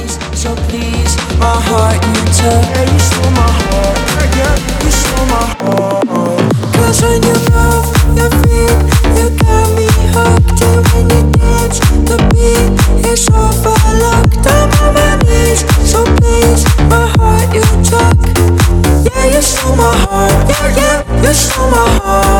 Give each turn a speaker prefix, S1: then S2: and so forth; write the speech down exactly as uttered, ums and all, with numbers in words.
S1: knees. So please, my heart you took. Yeah, you stole my heart. Yeah, you stole my heart. Cause when you move your feet, you got me hooked. And when you dance, the beat is overlooked. I'm on my knees. So please, my heart you took. Yeah, you stole my heart. Yeah, yeah, you stole my heart.